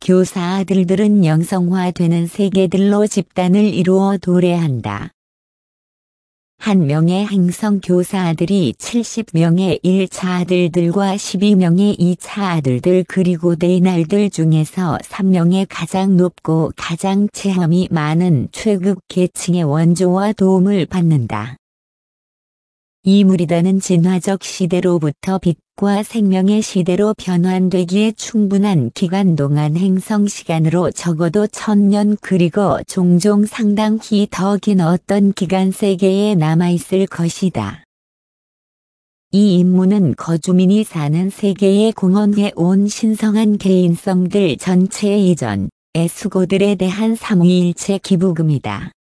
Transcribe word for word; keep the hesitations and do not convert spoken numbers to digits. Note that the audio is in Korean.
교사 아들들은 영성화되는 세계들로 집단을 이루어 도래한다. 한 명의 행성 교사 아들이 칠십 명의 일 차 아들들과 십이 명의 이 차 아들들 그리고 대날들 중에서 삼 명의 가장 높고 가장 체험이 많은 최급 계층의 원조와 도움을 받는다. 이 무리단은 진화적 시대로부터 빛과 생명의 시대로 변환되기에 충분한 기간 동안 행성 시간으로 적어도 천년 그리고 종종 상당히 더 긴 어떤 기간 세계에 남아있을 것이다. 이 임무는 거주민이 사는 세계에 공헌해 온 신성한 개인성들 전체의 이전의 수고들에 대한 삼위일체 기부금이다.